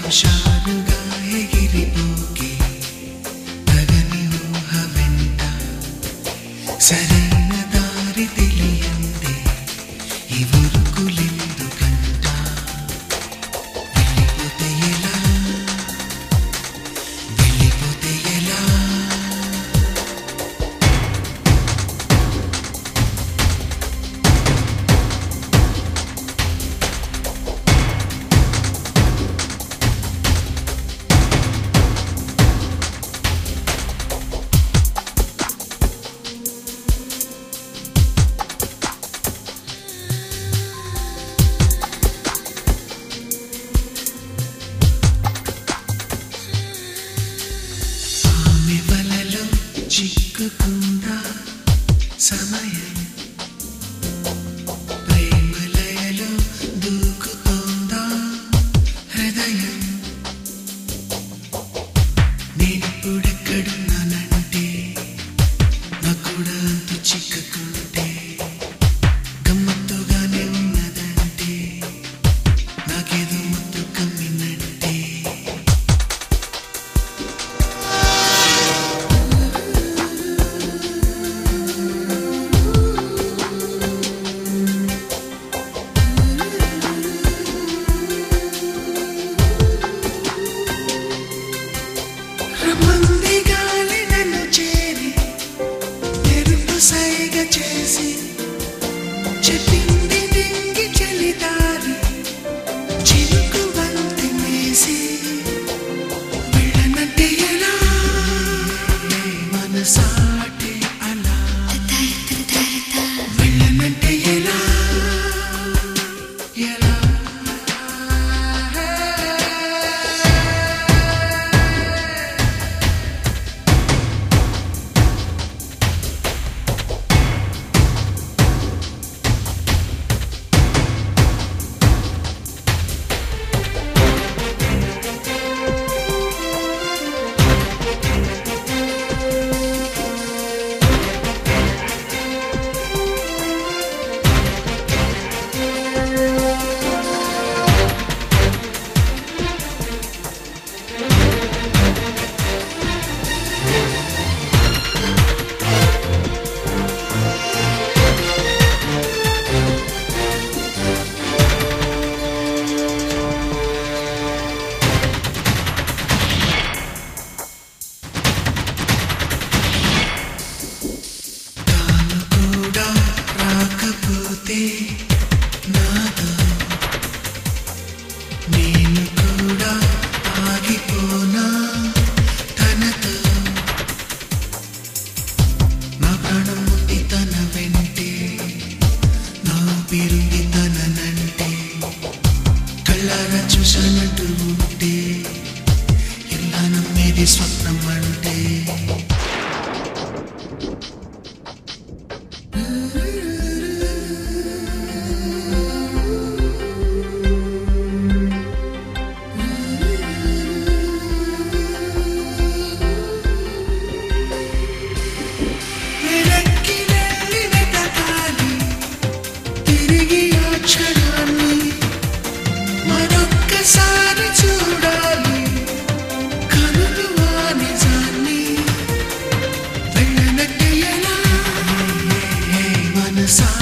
హుషారుగా ఎగిరిపోకే తగని ఊహ వెంట సరైన దారి తెలియందే ఈ ఉరుకులెందుకంట వెళ్ళిపోతే ఎలా వెళ్ళిపోతే ఎలా చిక్కుకుందా సమయం ప్రేమలయలో దూకుతోందా హృదయం నేనిప్పుడెక్కడున్నానంటే నా కూడా అంతు చిక్కుకుంటే గమ్మత్తుగానే ఉన్నదంటే నాకేదో ముద్దు కమ్మినట్టే చేసి చెప్పింది నింగి చలిదారి చినుకు బంతి వేసి వెళ్ళనంటే ఎలా మనసాటే అలా వెళ్ళనంటే ఎలా ఎలా నాతో నేను కూడా ఆగిపోనా తనతో నా ప్రాణం ఉంది తన వెంటే నా ఊపిరుంది తననంటే కళ్ళారా చూశానంటూ ఉంటే ఎలా నమ్మేది స్వప్నం అంటే చూడాలి కనులు ఆ నిజాన్ని వెళ్ళనట్టే ఎలా మనసా